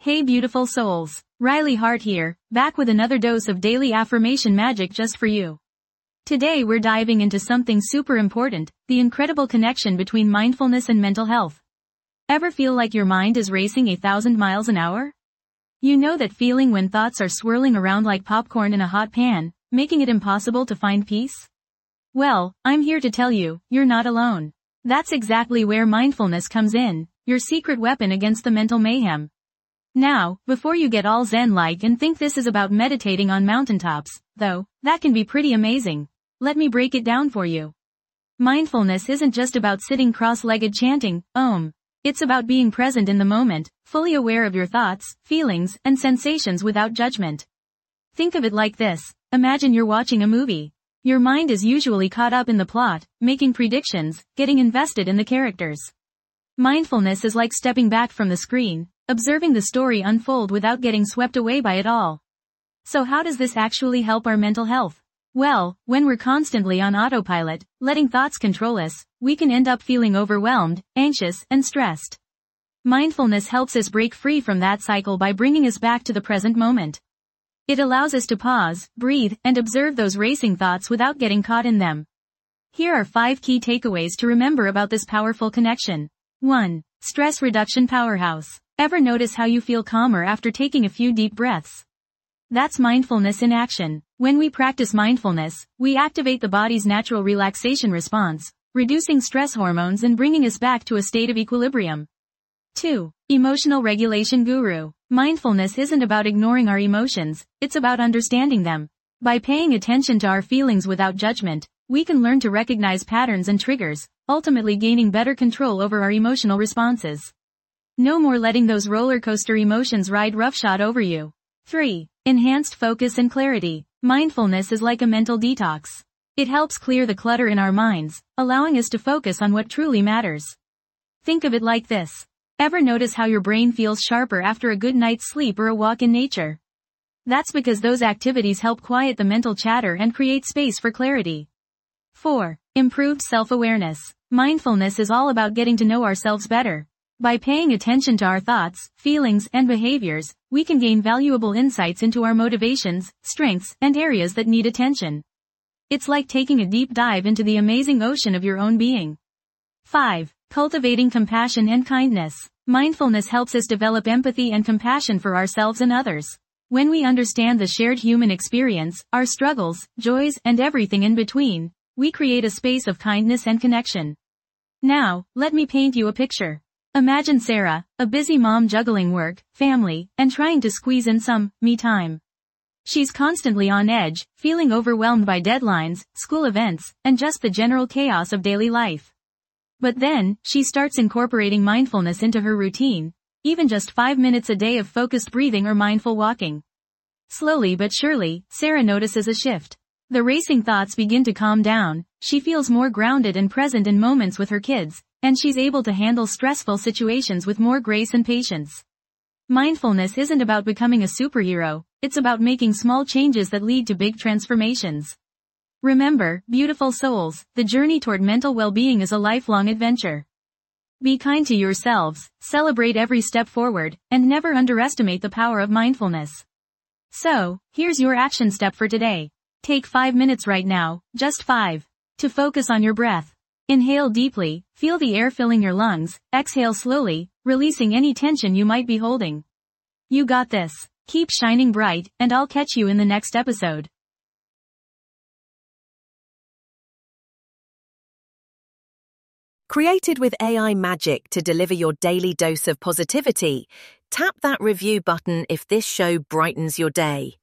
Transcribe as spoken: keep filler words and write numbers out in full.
Hey beautiful souls, Riley Hart here, back with another dose of daily affirmation magic just for you. Today we're diving into something super important, the incredible connection between mindfulness and mental health. Ever feel like your mind is racing a thousand miles an hour? You know that feeling when thoughts are swirling around like popcorn in a hot pan, making it impossible to find peace? Well, I'm here to tell you, you're not alone. That's exactly where mindfulness comes in, your secret weapon against the mental mayhem. Now, before you get all zen-like and think this is about meditating on mountaintops, though, that can be pretty amazing, let me break it down for you. Mindfulness isn't just about sitting cross-legged chanting, Om. It's about being present in the moment, fully aware of your thoughts, feelings, and sensations without judgment. Think of it like this, imagine you're watching a movie. Your mind is usually caught up in the plot, making predictions, getting invested in the characters. Mindfulness is like stepping back from the screen, observing the story unfold without getting swept away by it all. So how does this actually help our mental health? Well, when we're constantly on autopilot, letting thoughts control us, we can end up feeling overwhelmed, anxious, and stressed. Mindfulness helps us break free from that cycle by bringing us back to the present moment. It allows us to pause, breathe, and observe those racing thoughts without getting caught in them. Here are five key takeaways to remember about this powerful connection. one. Stress reduction powerhouse. Ever notice how you feel calmer after taking a few deep breaths? That's mindfulness in action. When we practice mindfulness, we activate the body's natural relaxation response, reducing stress hormones and bringing us back to a state of equilibrium. two. Emotional regulation guru. Mindfulness isn't about ignoring our emotions, it's about understanding them. By paying attention to our feelings without judgment, we can learn to recognize patterns and triggers, ultimately gaining better control over our emotional responses. No more letting those roller coaster emotions ride roughshod over you. three. Enhanced focus and clarity. Mindfulness is like a mental detox. It helps clear the clutter in our minds, allowing us to focus on what truly matters. Think of it like this. Ever notice how your brain feels sharper after a good night's sleep or a walk in nature? That's because those activities help quiet the mental chatter and create space for clarity. four. Improved self-awareness. Mindfulness is all about getting to know ourselves better. By paying attention to our thoughts, feelings, and behaviors, we can gain valuable insights into our motivations, strengths, and areas that need attention. It's like taking a deep dive into the amazing ocean of your own being. five. Cultivating compassion and kindness. Mindfulness helps us develop empathy and compassion for ourselves and others. When we understand the shared human experience, our struggles, joys, and everything in between, we create a space of kindness and connection. Now, let me paint you a picture. Imagine Sarah, a busy mom juggling work, family, and trying to squeeze in some me time. She's constantly on edge, feeling overwhelmed by deadlines, school events, and just the general chaos of daily life. But then, she starts incorporating mindfulness into her routine, even just five minutes a day of focused breathing or mindful walking. Slowly but surely, Sarah notices a shift. The racing thoughts begin to calm down, she feels more grounded and present in moments with her kids, and she's able to handle stressful situations with more grace and patience. Mindfulness isn't about becoming a superhero, it's about making small changes that lead to big transformations. Remember, beautiful souls, the journey toward mental well-being is a lifelong adventure. Be kind to yourselves, celebrate every step forward, and never underestimate the power of mindfulness. So, here's your action step for today. Take five minutes right now, just five, to focus on your breath. Inhale deeply, feel the air filling your lungs, exhale slowly, releasing any tension you might be holding. You got this. Keep shining bright, and I'll catch you in the next episode. Created with A I magic to deliver your daily dose of positivity, tap that review button if this show brightens your day.